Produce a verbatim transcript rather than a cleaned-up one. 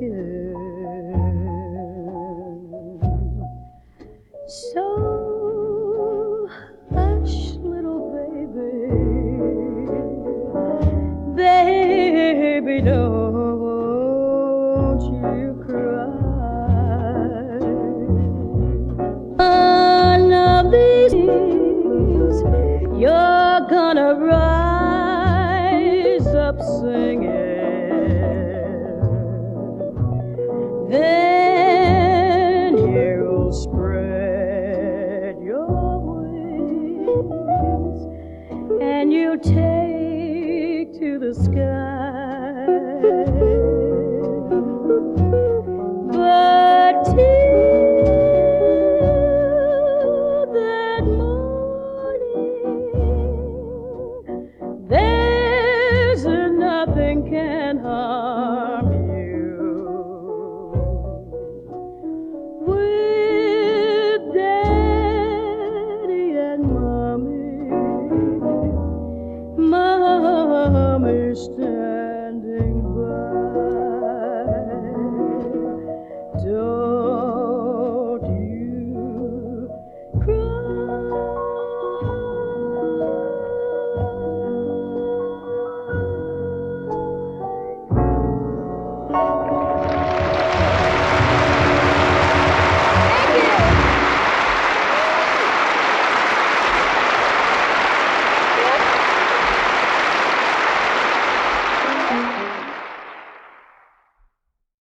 So hush, little baby, baby, don't you cry. One of these days, you're gonna rise up singing. Then you'll spread your wings and you'll take to the sky. But till that morning, there's nothing can harm you. With Daddy and Mommy, Mommy, stay.